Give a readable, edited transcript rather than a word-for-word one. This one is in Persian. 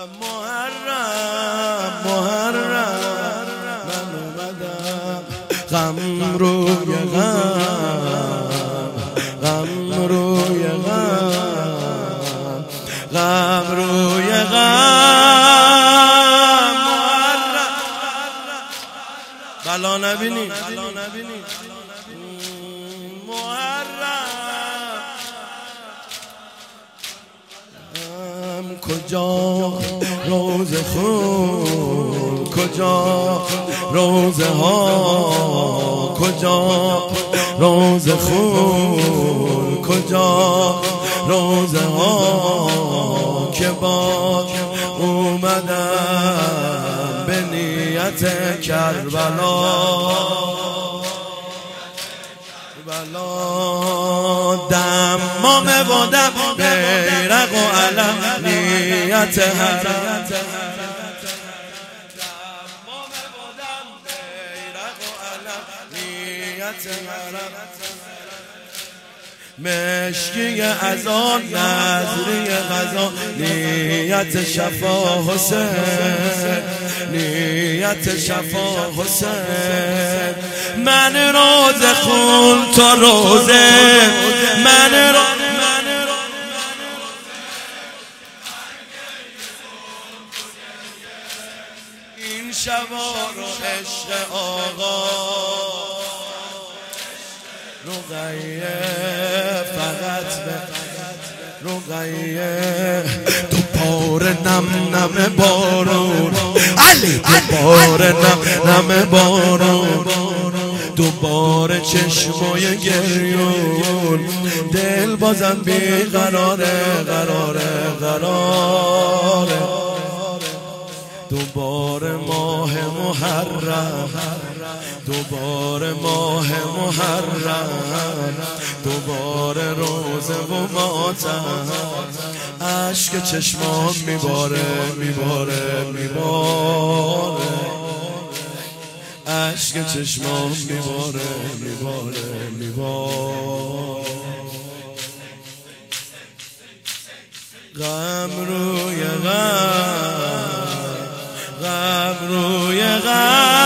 محرم من اومدم غم روی غم روی غم روی محرم بلا نبینی کجا روز خون، کجا روزه ها، کجا روز خون، کجا روزه ها که با اومدم به نیت کربلا دمام و دم بیرق و علم نیت حرم دمام و دم بیرق و علم نیت حرم مشکی ازان نظری غذا نیت شفا حسین نیت شفا حسین من روز خون تا روزه من این شبا رو عشق آقا رقیه فقط به رقیه دوباره نم نم بارون علی دوباره نم نم بارون دوباره چشمای گریون دل بازم بیقراره قراره دوباره ماه محرم دوباره ماه محرم دوباره روزه و ماتم عشق چشمام میباره عشق چشمام میباره غم روی غم